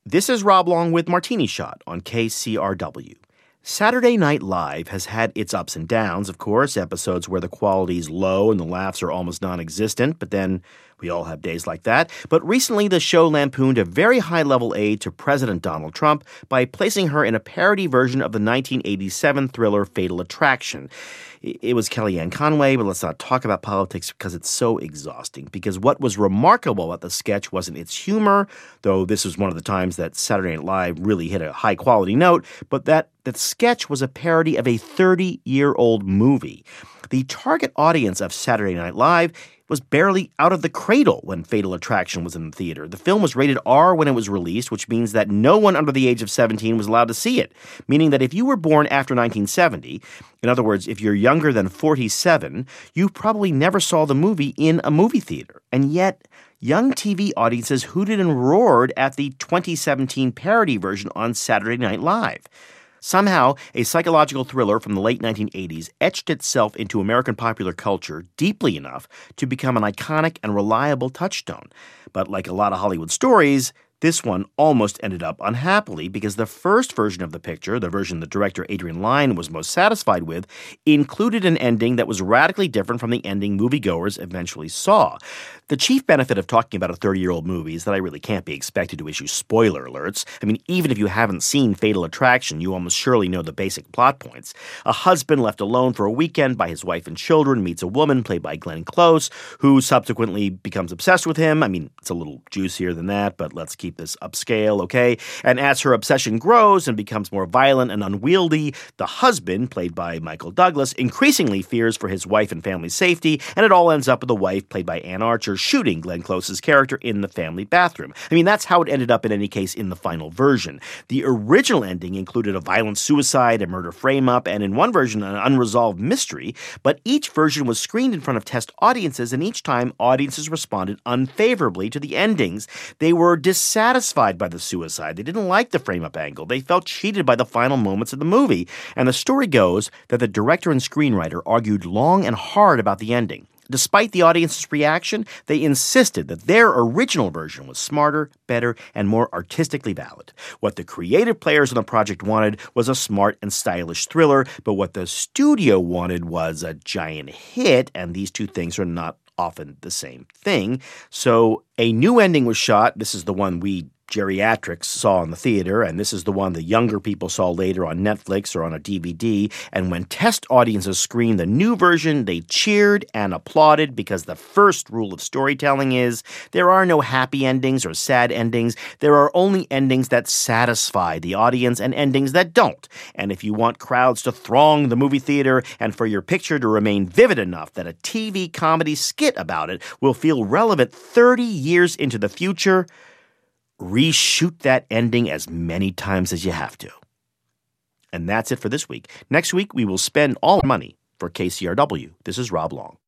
This is Rob Long with Martini Shot on KCRW. Saturday Night Live has had its ups and downs, of course, episodes where the quality's low and the laughs are almost non-existent, but then we all have days like that. But recently, the show lampooned a very high-level aide to President Donald Trump by placing her in a parody version of the 1987 thriller Fatal Attraction. It was Kellyanne Conway, but let's not talk about politics because it's so exhausting. Because what was remarkable about the sketch wasn't its humor, though this was one of the times that Saturday Night Live really hit a high-quality note, but that sketch was a parody of a 30-year-old movie. The target audience of Saturday Night Live was barely out of the cradle when Fatal Attraction was in the theater. The film was rated R when it was released, which means that no one under the age of 17 was allowed to see it, meaning that if you were born after 1970, in other words, if you're younger than 47, you probably never saw the movie in a movie theater. And yet, young TV audiences hooted and roared at the 2017 parody version on Saturday Night Live. Somehow, a psychological thriller from the late 1980s etched itself into American popular culture deeply enough to become an iconic and reliable touchstone. But like a lot of Hollywood stories, this one almost ended up unhappily because the first version of the picture, the version the director Adrian Lyne was most satisfied with, included an ending that was radically different from the ending moviegoers eventually saw. The chief benefit of talking about a 30-year-old movie is that I really can't be expected to issue spoiler alerts. I mean, even if you haven't seen Fatal Attraction, you almost surely know the basic plot points. A husband left alone for a weekend by his wife and children meets a woman played by Glenn Close, who subsequently becomes obsessed with him. I mean, it's a little juicier than that, but let's keep this upscale, okay? And as her obsession grows and becomes more violent and unwieldy, the husband, played by Michael Douglas, increasingly fears for his wife and family's safety, and it all ends up with the wife, played by Ann Archer, shooting Glenn Close's character in the family bathroom. I mean, that's how it ended up in any case in the final version. The original ending included a violent suicide, a murder frame-up, and in one version, an unresolved mystery, but each version was screened in front of test audiences, and each time audiences responded unfavorably to the endings. They were dissatisfied by the suicide. They didn't like the frame-up angle. They felt cheated by the final moments of the movie. And the story goes that the director and screenwriter argued long and hard about the ending. Despite the audience's reaction, they insisted that their original version was smarter, better, and more artistically valid. What the creative players on the project wanted was a smart and stylish thriller, but what the studio wanted was a giant hit, and these two things are not often the same thing. So a new ending was shot. This is the one we geriatrics saw in the theater, and this is the one the younger people saw later on Netflix or on a DVD. And when test audiences screened the new version, they cheered and applauded because the first rule of storytelling is there are no happy endings or sad endings. There are only endings that satisfy the audience and endings that don't. And if you want crowds to throng the movie theater and for your picture to remain vivid enough that a TV comedy skit about it will feel relevant 30 years into the future, reshoot that ending as many times as you have to. And that's it for this week. Next week, we will spend all our money for KCRW. This is Rob Long.